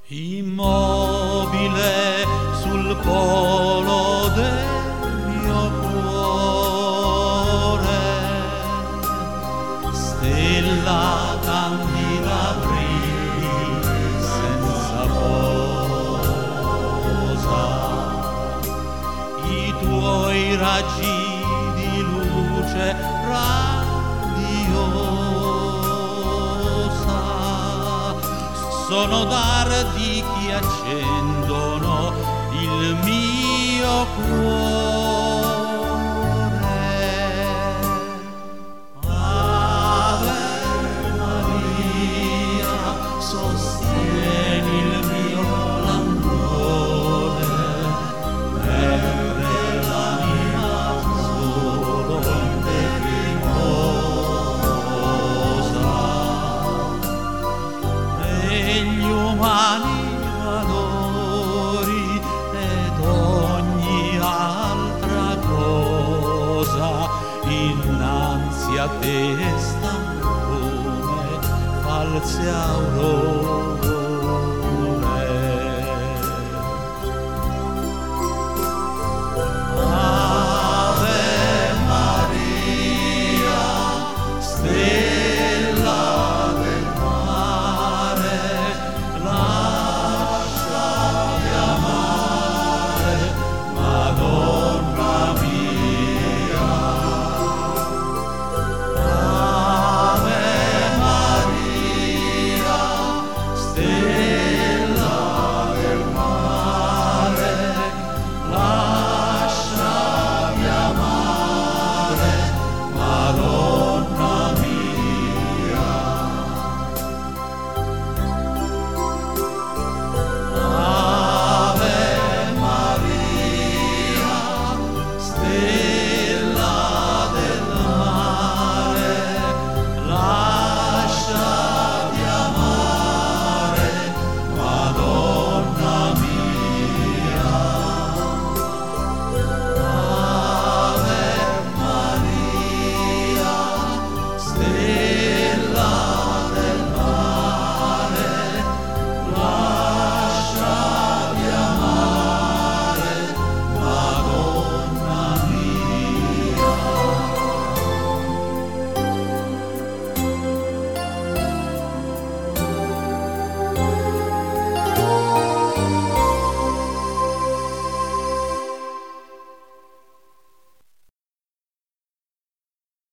Immobile sul polo del mio cuore, stella candida brilli senza posa, i tuoi raggi di luce radiosa sono dardi che accendono il mio cuore. Ave Maria, sostieni il mio languore, mentre l'anima solo in te riposa. Negli umani valori ed ogni altra cosa innanzi a te stan come false aurore.